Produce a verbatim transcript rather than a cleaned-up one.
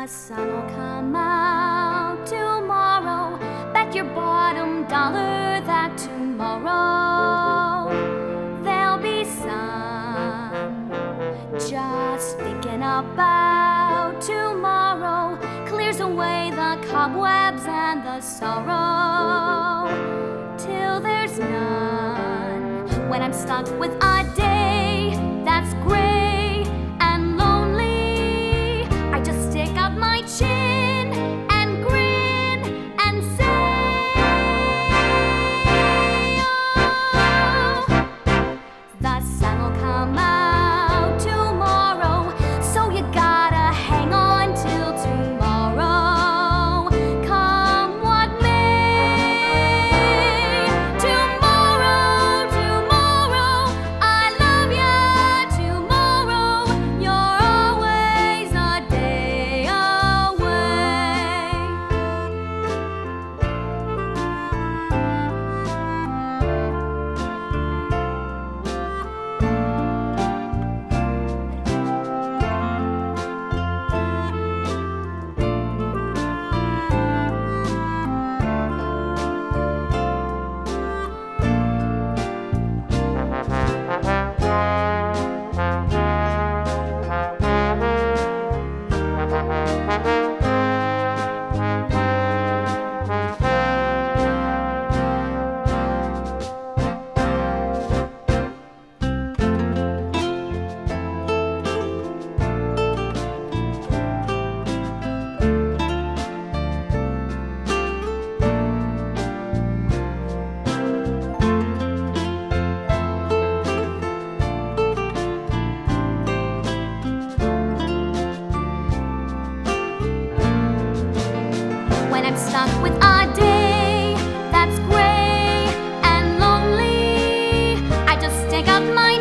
The sun will come out tomorrow. Bet your bottom dollar that tomorrow there'll be sun. Just thinking about tomorrow clears away the cobwebs and the sorrow till there's none. When I'm stuck with a day that's gray and lonely, I just stick out my chin and grin and say, oh, the sun will come out tomorrow, so you gotta hang on till tomorrow. Come what may, tomorrow, tomorrow, I love ya, tomorrow, you're always a day away. When I'm stuck with a day that's gray and lonely, I just stick out my